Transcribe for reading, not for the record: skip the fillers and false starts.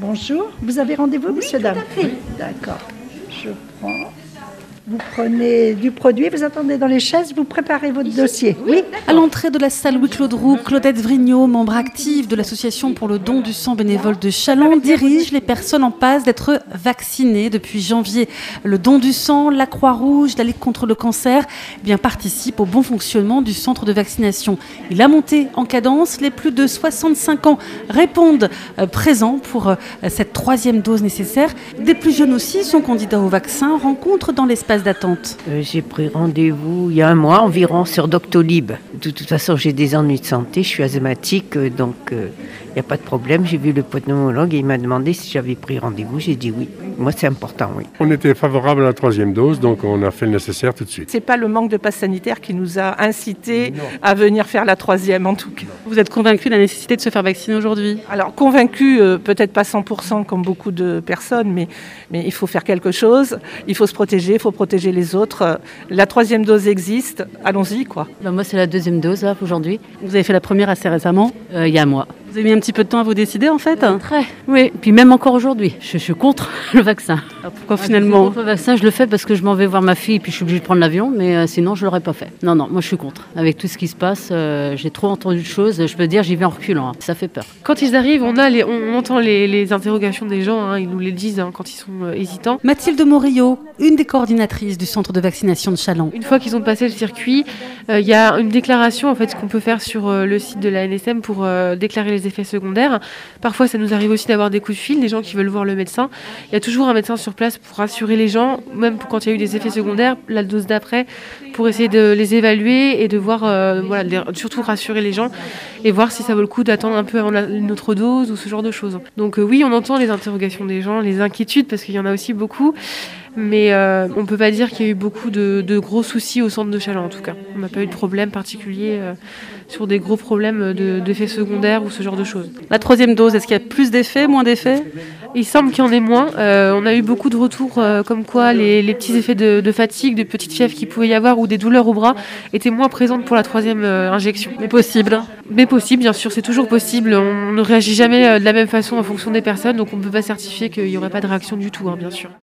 Bonjour. Vous avez rendez-vous, monsieur, dame? Oui, d'accord. Je prends. Vous prenez du produit, vous attendez dans les chaises, vous préparez votre dossier. Oui. À l'entrée de la salle Louis-Claude Roux, Claudette Vrignot, membre active de l'association pour le don du sang bénévole de Challans, dirige les personnes en passe d'être vaccinées depuis janvier. Le don du sang, la Croix-Rouge, la Ligue contre le cancer, participe au bon fonctionnement du centre de vaccination. Il a monté en cadence. Les plus de 65 ans répondent présents pour cette 3e dose nécessaire. Des plus jeunes aussi sont candidats au vaccin, rencontrent dans l'espace d'attente. J'ai pris rendez-vous il y a un mois environ sur Doctolib. De toute façon, j'ai des ennuis de santé, je suis asthmatique, donc il n'y a pas de problème. J'ai vu le pneumologue et il m'a demandé si j'avais pris rendez-vous. J'ai dit oui. Moi, c'est important, oui. On était favorable à la 3e dose, donc on a fait le nécessaire tout de suite. C'est pas le manque de passe sanitaire qui nous a incité à venir faire la 3e, en tout cas. Vous êtes convaincu de la nécessité de se faire vacciner aujourd'hui? Alors, convaincu, peut-être pas 100% comme beaucoup de personnes, mais il faut faire quelque chose. Il faut se protéger, il faut protéger les autres. La 3e dose existe, allons-y, quoi. Moi, c'est la 2e dose, là, aujourd'hui. Vous avez fait la première assez récemment? Il y a un mois. Vous avez mis un petit peu de temps à vous décider, en fait? Très. Oui, puis même encore aujourd'hui. Je suis contre le vaccin. Alors pourquoi finalement? Contre le vaccin, je le fais parce que je m'en vais voir ma fille et puis je suis obligée de prendre l'avion, mais sinon, je ne l'aurais pas fait. Non, moi, je suis contre. Avec tout ce qui se passe, j'ai trop entendu de choses. Je peux dire, j'y vais en reculant. Ça fait peur. Quand ils arrivent, on entend les interrogations des gens. Ils nous les disent quand ils sont hésitants. Mathilde Morillo, une des coordinatrices du centre de vaccination de Challans. Une fois qu'ils ont passé le circuit, il y a une déclaration en fait, qu'on peut faire sur le site de la NSM pour déclarer les effets secondaires. Parfois, ça nous arrive aussi d'avoir des coups de fil, des gens qui veulent voir le médecin. Il y a toujours un médecin sur place pour rassurer les gens, même quand il y a eu des effets secondaires, la dose d'après, pour essayer de les évaluer et de voir, surtout rassurer les gens et voir si ça vaut le coup d'attendre un peu avant une autre dose ou ce genre de choses. Donc oui, on entend les interrogations des gens, les inquiétudes, parce qu'il y en a aussi beaucoup. Mais on ne peut pas dire qu'il y a eu beaucoup de gros soucis au centre de Challans en tout cas. On n'a pas eu de problème particulier sur des gros problèmes d'effets secondaires ou ce genre de choses. La 3e dose, est-ce qu'il y a plus d'effets, moins d'effets? Il semble qu'il y en ait moins. On a eu beaucoup de retours comme quoi les petits effets de fatigue, de petites fièvres qu'il pouvait y avoir ou des douleurs au bras étaient moins présentes pour la 3e injection. Mais possible. Mais possible, bien sûr, c'est toujours possible. On ne réagit jamais de la même façon en fonction des personnes, donc on ne peut pas certifier qu'il n'y aurait pas de réaction du tout, bien sûr.